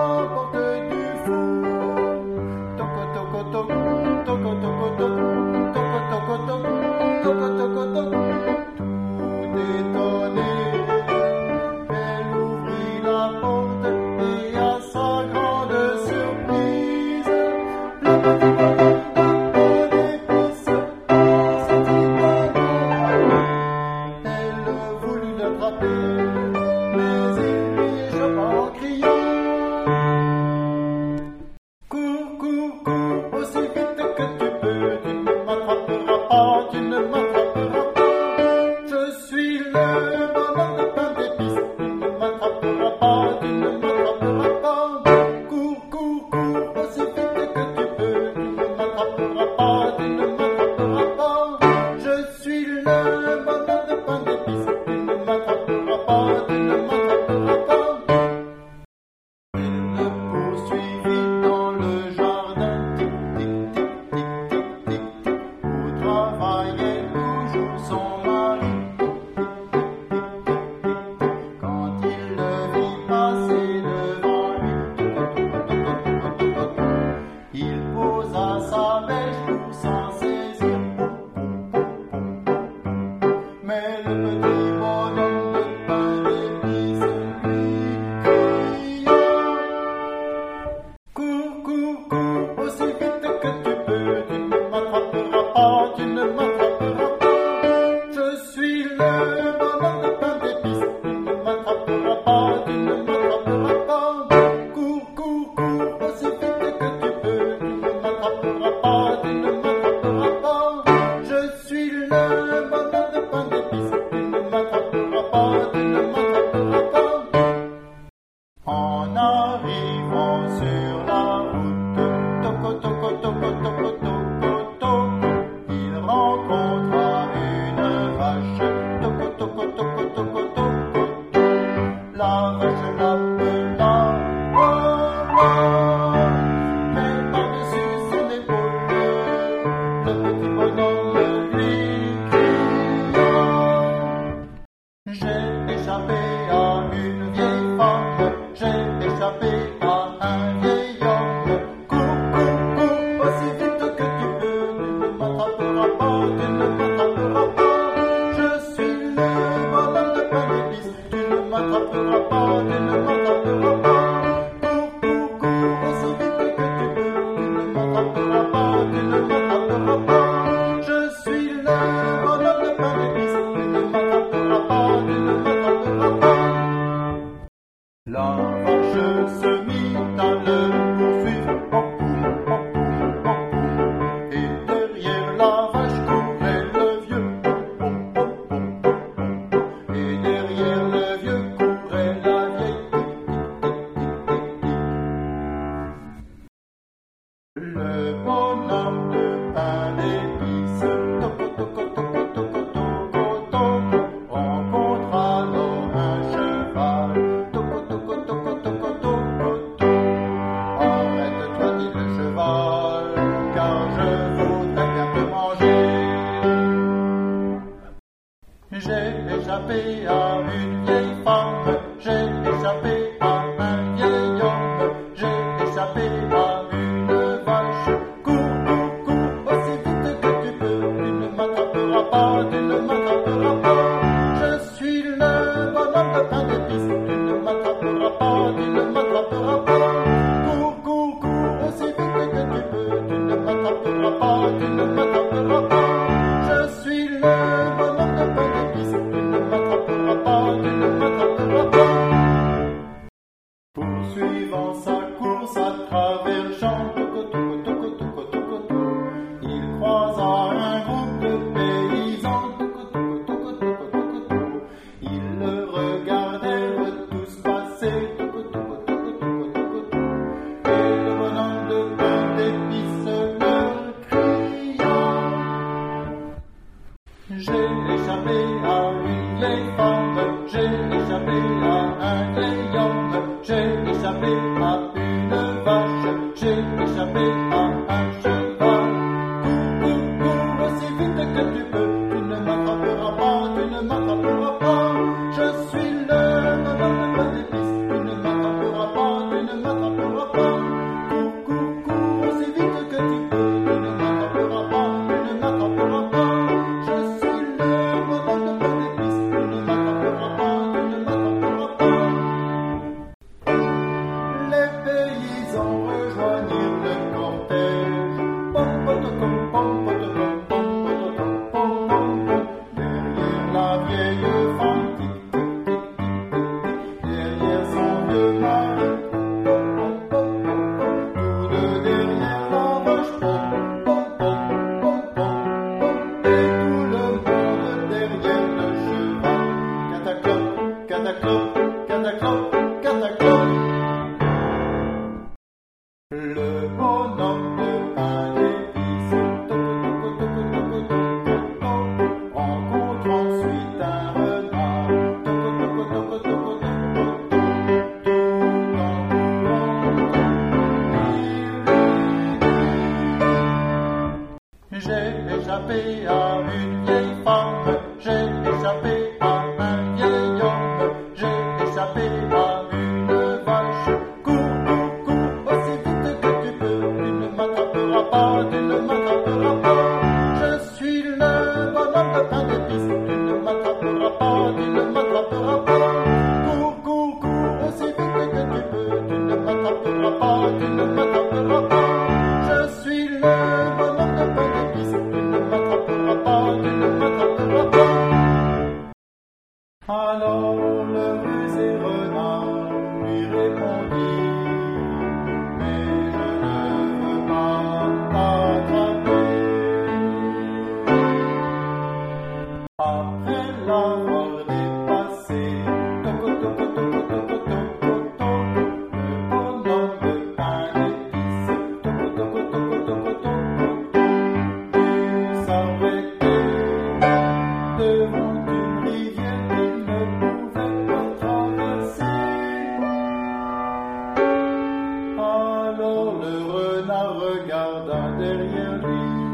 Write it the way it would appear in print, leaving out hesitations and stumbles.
porte du four. Toco toco toco, toco toco toco, toco toco toco, toco toco toco. Tout étonné, elle ouvrit la porte et à sa grande surprise, le petit bonhomme de pain d'épices sortit bonhomme. Elle voulut l'attraper, mais il lui échappa en criant: cours, cours, cours, aussi vite que tu peux, tu ne m'attraperas pas, tu ne m'attraperas pas. Je suis le bonhomme de pain d'épices, tu ne m'attraperas pas, tu ne m'attraperas pas. Cours, cours, cours, aussi vite que tu peux, tu ne m'attraperas pas, tu ne m'attraperas pas. Je suis le bonhomme de pain d'épices, tu ne m'attraperas pas, tu ne m'attraperas pas. Il le poursuivit dans le jardin, tic, tic, tic, tic, tic, tic, tic, où travaillait toujours son mari. Quand il le vit passer devant lui, il posa sa bêche pour s'en saisir. Mais le petit bonhomme de pain d'épices lui cria: cours, cours, cours, aussi vite que tu peux, tu ne m'attraperas pas, tu ne m'attraperas pas. Je suis le bonhomme de pain d'épices, tu ne m'attraperas pas, tu ne m'attraperas pas. Cours, cours, cours, aussi vite que tu peux, tu ne m'attraperas pas, tu ne m'attraperas pas. Je suis le bonhomme de pain d'épices, tu ne m'attraperas pas, tu ne m'attraperas pas. En arrivant sur la route, toco toco toco toco toco toco, il rencontra une vache, toco toco toco toco toco toco. La vache l'appela Wawa, mais par-dessus son épaule, le petit bonhomme lui cria: j'ai échappé à une vieille femme, j'ai échappé à un vieil homme. Cours, cours, cours, aussi vite que tu peux, tu ne m'attraperas pas, tu ne m'attraperas pas. Je suis le bonhomme de pain d'épices, tu ne m'attraperas pas, tu ne m'attraperas pas. Cours, cours, cours, aussi vite que tu peux, tu ne m'attraperas pas, tu ne m'attraperas pas. Je suis le bonhomme de pain d'épices, tu ne m'attraperas pas, tu ne m'attraperas pas. La vache se mit à le poursuivre, hop, hop, hop, et derrière la vache courait le vieux, hop, hop, hop, et derrière le vieux courait la vieille, tic, tic, tic, tic, tic, tic. Le bonhomme de pain d'épices, toco, toco, toco, toco, toco, toco, rencontre alors un cheval, toco, toco, toco, toco, toco, toco. Arrête-toi, dit le cheval, car je voudrais bien te manger. J'ai échappé à une vieille femme, j'ai échappé à un vieil homme, j'ai échappé à une vache. Cours, cours, cours, aussi vite que tu peux, tu ne m'attraperas pas, tu ne m'attraperas pas. Je suis le bonhomme de pain d'épices, tu ne m'attraperas pas, tu ne m'attraperas pas. Cours, cours, cours, aussi vite que tu peux, tu ne m'attraperas pas, tu ne m'attraperas pas. Je suis le bonhomme de pain d'épices, tu ne m'attraperas pas, tu ne m'attraperas pas. Poursuivant sa course à travers champs, toco toco toco toco toco toco, il croisa un groupe de paysans, toco toco toco toco toco toco. Ils le regardèrent tous passer, toco toco toco toco toco toco, et le bonhomme de pain d'épices leur cria: j'ai échappé à une vieille femme, j'ai échappé à un vieil homme, j'ai échappé à une vache, j'ai échappé à un cheval. Cours, cours, cours, aussi vite que tu peux, tu ne m'attraperas pas, tu ne m'attraperas pas. Je suis le bonhomme de pain d'épices, tu ne m'attraperas pas, tu ne m'attraperas pas. paysans rejoignirent le cortège. Pom, potocom, pom, potocom, pom, potocom, pom, pom, pom. Derrière la vieille femme, tic, tic, tic, tic, tic, derrière son vieux mari, pom, pom, pom, pom, pom. Tout de derrière la vache, pom, pom, pom, pom, pom, pom. Et tout le monde derrière le cheval. Cataclop, cataclop, cataclop, cataclop. Le bonhomme de pain d'épices rencontre ensuite un renard j'ai échappé à une vieille femme, j'ai échappé à un vieil homme, j'ai échappé à une vache. Cours, cours, cours, aussi vite que tu peux, tu ne m'attraperas pas, tu ne m'attraperas pas. Je suis le bonhomme de pain d'épices, tu ne m'attraperas pas, tu ne m'attraperas pas. Cours, cours, cours, aussi vite que tu peux, tu ne m'attraperas pas, tu ne m'attraperas pas. Je suis le bonhomme de pain d'épices, tu ne m'attraperas pas, tu ne m'attraperas pas. Alors le rusé renard lui répondit: mais je ne veux pas t'attraper. Après l'avoir dépassé, toco toco toco toco toco toco, le bonhomme de pain d'épices, toco toco toco toco toco, dut s'arrêter devant une rivière qu'il ne pouvait pas traverser. Alors le renard regarda derrière lui.